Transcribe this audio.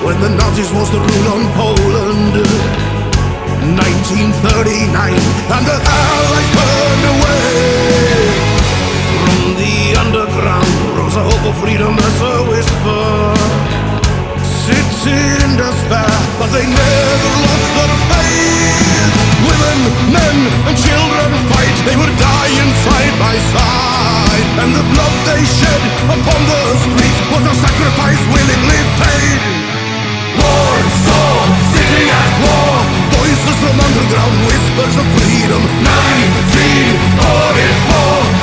when the Nazis was the rule on Poland. 1939, and the Allies turned away. From the underground rose a hope of freedom as a whisper. Sitting in despair, but they never lost their faith. Women, men, and children fight, they were dying side by side. And the blood they shed upon the streets was a sacrifice willingly paid. Warsaw, city at war, voices from underground, whispers of freedom. 1944.